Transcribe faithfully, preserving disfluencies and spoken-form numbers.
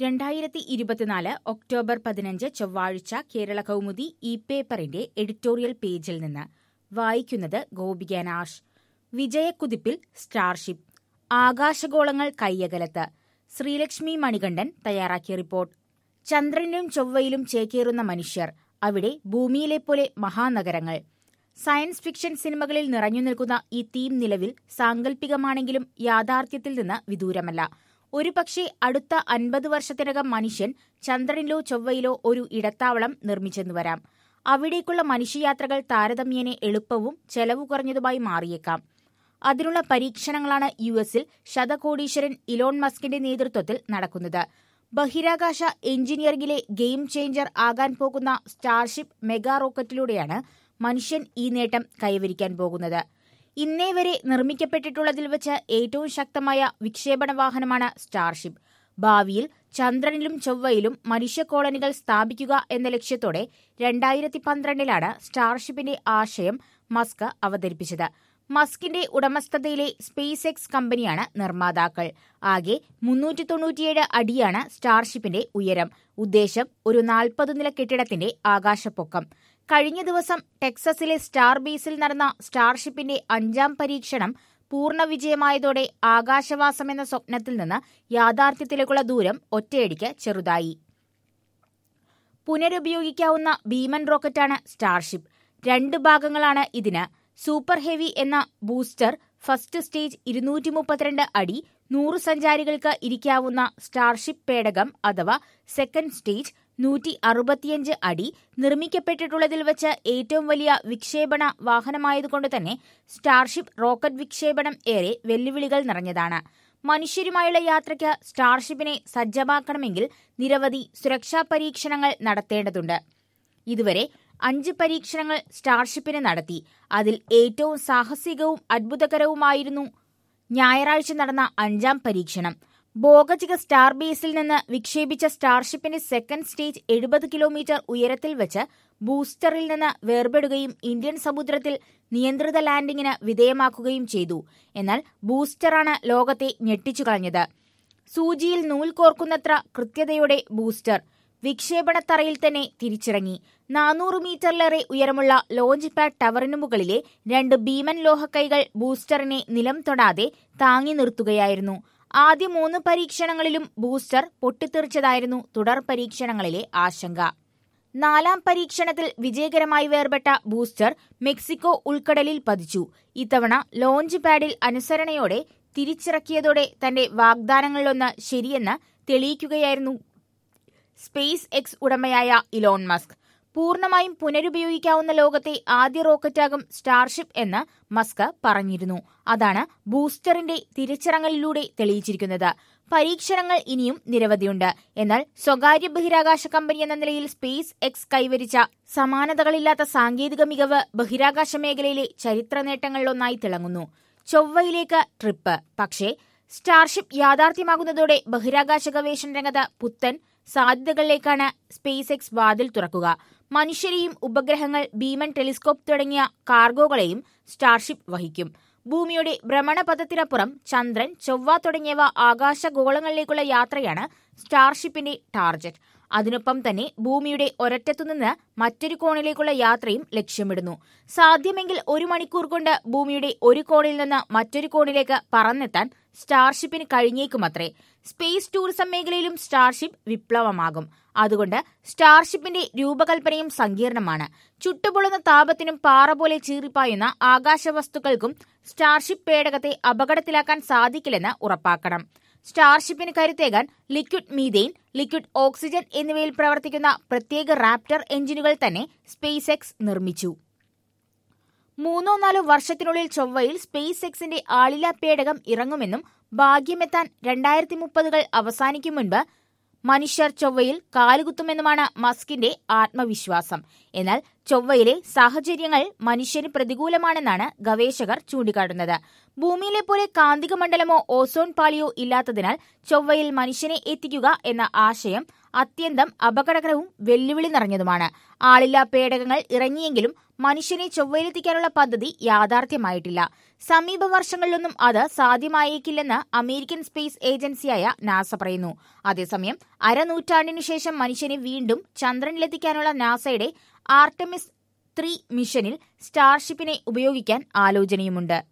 രണ്ടായിരത്തി ഇരുപത്തിനാല് ഒക്ടോബർ പതിനഞ്ച് ചൊവ്വാഴ്ച കേരള കൗമുദി ഈ പേപ്പറിന്റെ എഡിറ്റോറിയൽ പേജിൽ നിന്ന് വായിക്കുന്നത് ഗോപിക നാഷ്. വിജയക്കുതിപ്പിൽ സ്റ്റാർഷിപ്പ്, ആകാശഗോളങ്ങൾ കയ്യകലത്ത്. ശ്രീലക്ഷ്മി മണികണ്ഠൻ തയ്യാറാക്കിയ റിപ്പോർട്ട്. ചന്ദ്രനിലും ചൊവ്വയിലും ചേക്കേറുന്ന മനുഷ്യർ, അവിടെ ഭൂമിയിലെപ്പോലെ മഹാനഗരങ്ങൾ. സയൻസ് ഫിക്ഷൻ സിനിമകളിൽ നിറഞ്ഞു നിൽക്കുന്ന ഈ തീം നിലവിൽ സാങ്കല്പികമാണെങ്കിലും യാഥാർത്ഥ്യത്തിൽ നിന്ന് വിദൂരമല്ല. ഒരുപക്ഷെ അടുത്ത അൻപത് വർഷത്തിനകം മനുഷ്യൻ ചന്ദ്രനിലോ ചൊവ്വയിലോ ഒരു ഇടത്താവളം നിർമ്മിച്ചെന്നു വരാം. അവിടേക്കുള്ള മനുഷ്യയാത്രകൾ താരതമ്യേന എളുപ്പവും ചെലവു കുറഞ്ഞതുമായി മാറിയേക്കാം. അതിനുള്ള പരീക്ഷണങ്ങളാണ് യു എസിൽ ശതകോടീശ്വരൻ ഇലോൺ മസ്കിന്റെ നേതൃത്വത്തിൽ നടക്കുന്നത്. ബഹിരാകാശ എഞ്ചിനീയറിംഗിലെ ഗെയിം ചേഞ്ചർ ആകാൻ പോകുന്ന സ്റ്റാർഷിപ്പ് മെഗാ റോക്കറ്റിലൂടെയാണ് മനുഷ്യൻ ഈ നേട്ടം കൈവരിക്കാൻ പോകുന്നത്. ഇന്നേ വരെ നിർമ്മിക്കപ്പെട്ടിട്ടുള്ളതിൽ വെച്ച് ഏറ്റവും ശക്തമായ വിക്ഷേപണ വാഹനമാണ് സ്റ്റാർഷിപ്പ്. ഭാവിയിൽ ചന്ദ്രനിലും ചൊവ്വയിലും മനുഷ്യ കോളനികൾ സ്ഥാപിക്കുക എന്ന ലക്ഷ്യത്തോടെ രണ്ടായിരത്തി പന്ത്രണ്ടിലാണ് സ്റ്റാർഷിപ്പിന്റെ ആശയം മസ്ക് അവതരിപ്പിച്ചത്. മസ്കിന്റെ ഉടമസ്ഥതയിലെ സ്പേസ് എക്സ് കമ്പനിയാണ് നിർമ്മാതാക്കൾ. ആകെ മുന്നൂറ്റി തൊണ്ണൂറ്റിയേഴ് അടിയാണ് സ്റ്റാർഷിപ്പിന്റെ ഉയരം. ഉദ്ദേശം ഒരു നാൽപ്പത് നില കെട്ടിടത്തിന്റെ ആകാശപ്പൊക്കം. കഴിഞ്ഞ ദിവസം ടെക്സസിലെ സ്റ്റാർ ബേസിൽ നടന്ന സ്റ്റാർഷിപ്പിന്റെ അഞ്ചാം പരീക്ഷണം പൂർണ്ണ വിജയമായതോടെ ആകാശവാസം എന്ന സ്വപ്നത്തിൽ നിന്ന് യാഥാർത്ഥ്യത്തിലേക്കുള്ള ദൂരം ഒറ്റയടിക്ക് ചെറുതായി. പുനരുപയോഗിക്കാവുന്ന ഭീമൻ റോക്കറ്റാണ് സ്റ്റാർഷിപ്പ്. രണ്ട് ഭാഗങ്ങളാണ് ഇതിന്. സൂപ്പർ ഹെവി എന്ന ബൂസ്റ്റർ ഫസ്റ്റ് സ്റ്റേജ് ഇരുന്നൂറ്റി മുപ്പത്തിരണ്ട് അടി, നൂറ് സഞ്ചാരികൾക്ക് ഇരിക്കാവുന്ന സ്റ്റാർഷിപ്പ് പേടകം അഥവാ സെക്കൻഡ് സ്റ്റേജ് നൂറ്റി അറുപത്തിയഞ്ച് അടി. നിർമ്മിക്കപ്പെട്ടിട്ടുള്ളതിൽ വെച്ച് ഏറ്റവും വലിയ വിക്ഷേപണ വാഹനമായതുകൊണ്ട് തന്നെ സ്റ്റാർഷിപ്പ് റോക്കറ്റ് വിക്ഷേപണം ഏറെ വെല്ലുവിളികൾ നിറഞ്ഞതാണ്. മനുഷ്യരുമായുള്ള യാത്രയ്ക്ക് സ്റ്റാർഷിപ്പിനെ സജ്ജമാക്കണമെങ്കിൽ നിരവധി സുരക്ഷാ പരീക്ഷണങ്ങൾ നടത്തേണ്ടതുണ്ട്. ഇതുവരെ അഞ്ച് പരീക്ഷണങ്ങൾ സ്റ്റാർഷിപ്പിന് നടത്തി. അതിൽ ഏറ്റവും സാഹസികവും അത്ഭുതകരവുമായിരുന്നു ഞായറാഴ്ച നടന്ന അഞ്ചാം പരീക്ഷണം. ഭോഗചിക സ്റ്റാർ ബേസിൽ നിന്ന് വിക്ഷേപിച്ച സ്റ്റാർഷിപ്പിന്റെ സെക്കൻഡ് സ്റ്റേജ് എഴുപത് കിലോമീറ്റർ ഉയരത്തിൽ വെച്ച് ബൂസ്റ്ററിൽ നിന്ന് വേർപെടുകയും ഇന്ത്യൻ സമുദ്രത്തിൽ നിയന്ത്രിത ലാൻഡിങ്ങിന് വിധേയമാക്കുകയും ചെയ്തു. എന്നാൽ ബൂസ്റ്ററാണ് ലോകത്തെ ഞെട്ടിച്ചു കളഞ്ഞത്. സൂചിയിൽ നൂൽ കോർക്കുന്നത്ര കൃത്യതയോടെ ബൂസ്റ്റർ വിക്ഷേപണത്തറയിൽ തന്നെ തിരിച്ചിറങ്ങി. നാനൂറ് മീറ്ററിലേറെ ഉയരമുള്ള ലോഞ്ച് പാഡ് ടവറിനു മുകളിലെ രണ്ട് ഭീമൻ ലോഹക്കൈകൾ ബൂസ്റ്ററിനെ നിലം തൊടാതെ താങ്ങി നിർത്തുകയായിരുന്നു. ആദ്യ മൂന്ന് പരീക്ഷണങ്ങളിലും ബൂസ്റ്റർ പൊട്ടിത്തെറിച്ചതായിരുന്നു തുടർ പരീക്ഷണങ്ങളിലെ ആശങ്ക. നാലാം പരീക്ഷണത്തിൽ വിജയകരമായി വേർപെട്ട ബൂസ്റ്റർ മെക്സിക്കോ ഉൾക്കടലിൽ പതിച്ചു. ഇത്തവണ ലോഞ്ച് പാഡിൽ അനുസരണയോടെ തിരിച്ചിറക്കിയതോടെ തന്റെ വാഗ്ദാനങ്ങളിലൊന്ന് ശരിയെന്ന് തെളിയിക്കുകയായിരുന്നു സ്പേസ് എക്സ് ഉടമയായ ഇലോൺ മസ്ക്. പൂർണ്ണമായും പുനരുപയോഗിക്കാവുന്ന ലോകത്തെ ആദ്യ റോക്കറ്റാകും സ്റ്റാർഷിപ്പ് എന്ന് മസ്ക് പറഞ്ഞിരുന്നു. അതാണ് ബൂസ്റ്ററിന്റെ തിരിച്ചിറങ്ങലിലൂടെ തെളിയിച്ചിരിക്കുന്നത്. പരീക്ഷണങ്ങൾ ഇനിയും നിരവധിയുണ്ട്. എന്നാൽ സ്വകാര്യ ബഹിരാകാശ കമ്പനി എന്ന നിലയിൽ സ്പേസ് എക്സ് കൈവരിച്ച സമാനതകളില്ലാത്ത സാങ്കേതിക മികവ് ബഹിരാകാശ മേഖലയിലെ ചരിത്ര നേട്ടങ്ങളിലൊന്നായി തിളങ്ങുന്നു. ചൊവ്വയിലേക്ക് ട്രിപ്പ്. പക്ഷേ സ്റ്റാർഷിപ്പ് യാഥാർത്ഥ്യമാകുന്നതോടെ ബഹിരാകാശ ഗവേഷണ രംഗത്ത് പുത്തൻ സാധ്യതകളിലേക്കാണ് സ്പേസ് എക്സ് വാതിൽ തുറക്കുക. മനുഷ്യരെയും ഉപഗ്രഹങ്ങൾ, ഭീമൻ ടെലിസ്കോപ്പ് തുടങ്ങിയ കാർഗോകളെയും സ്റ്റാർഷിപ്പ് വഹിക്കും. ഭൂമിയുടെ ഭ്രമണപഥത്തിനപ്പുറം ചന്ദ്രൻ, ചൊവ്വ തുടങ്ങിയവ ആകാശഗോളങ്ങളിലേക്കുള്ള യാത്രയാണ് സ്റ്റാർഷിപ്പിന്റെ ടാർഗറ്റ്. അതിനൊപ്പം തന്നെ ഭൂമിയുടെ ഒരറ്റത്തുനിന്ന് മറ്റൊരു കോണിലേക്കുള്ള യാത്രയും ലക്ഷ്യമിടുന്നു. സാധ്യമെങ്കിൽ ഒരു മണിക്കൂർ കൊണ്ട് ഭൂമിയുടെ ഒരു കോണിൽ നിന്ന് മറ്റൊരു കോണിലേക്ക് പറന്നെത്താൻ സ്റ്റാർഷിപ്പിന് കഴിഞ്ഞേക്കുമത്രേ. സ്പേസ് ടൂറിസം മേഖലയിലും സ്റ്റാർഷിപ്പ് വിപ്ലവമാകും. അതുകൊണ്ട് സ്റ്റാർഷിപ്പിന്റെ രൂപകൽപ്പനയും സങ്കീർണമാണ്. ചുട്ടുപൊള്ളുന്ന താപത്തിനും പാറ പോലെ ചീറിപ്പായുന്ന ആകാശവസ്തുക്കൾക്കും സ്റ്റാർഷിപ്പ് പേടകത്തെ അപകടത്തിലാക്കാൻ സാധിക്കില്ലെന്ന് ഉറപ്പാക്കണം. സ്റ്റാർഷിപ്പിന് കരുത്തേകാൻ ലിക്വിഡ് മീഥെയ്ൻ, ലിക്വിഡ് ഓക്സിജൻ എന്നിവയിൽ പ്രവർത്തിക്കുന്ന പ്രത്യേക റാപ്റ്റർ എഞ്ചിനുകൾ തന്നെ സ്പേസ് എക്സ് നിർമ്മിച്ചു. മൂന്നോ നാലോ വർഷത്തിനുള്ളിൽ ചൊവ്വയിൽ സ്പേസ് എക്സിന്റെ ആളില്ലാ പേടകം ഇറങ്ങുമെന്നും ഭാഗ്യമെത്താൻ രണ്ടായിരത്തി മുപ്പതുകൾ അവസാനിക്കും മുൻപ് മനുഷ്യർ ചൊവ്വയിൽ കാലുകുത്തുമെന്നുമാണ് മസ്കിന്റെ ആത്മവിശ്വാസം. എന്നാൽ ചൊവ്വയിലെ സാഹചര്യങ്ങൾ മനുഷ്യന് പ്രതികൂലമാണെന്നാണ് ഗവേഷകർ ചൂണ്ടിക്കാട്ടുന്നത്. ഭൂമിയിലെ പോലെ കാന്തിക മണ്ഡലമോ ഓസോൺ പാളിയോ ഇല്ലാത്തതിനാൽ ചൊവ്വയിൽ മനുഷ്യനെ എത്തിക്കുക എന്ന ആശയം അത്യന്തം അപകടകരവും വെല്ലുവിളി നിറഞ്ഞതുമാണ്. ആളില്ലാ പേടകങ്ങൾ ഇറങ്ങിയെങ്കിലും മനുഷ്യനെ ചൊവ്വയിലെത്തിക്കാനുള്ള പദ്ധതി യാഥാർത്ഥ്യമായിട്ടില്ല. സമീപ വർഷങ്ങളിലൊന്നും അത് സാധ്യമായേക്കില്ലെന്ന് അമേരിക്കൻ സ്പേസ് ഏജൻസിയായ നാസ പറയുന്നു. അതേസമയം അരനൂറ്റാണ്ടിനു ശേഷം മനുഷ്യനെ വീണ്ടും ചന്ദ്രനിലെത്തിക്കാനുള്ള നാസയുടെ ആർടെമിസ് ത്രീ മിഷനിൽ സ്റ്റാർഷിപ്പിനെ ഉപയോഗിക്കാൻ ആലോചനയുമുണ്ട്.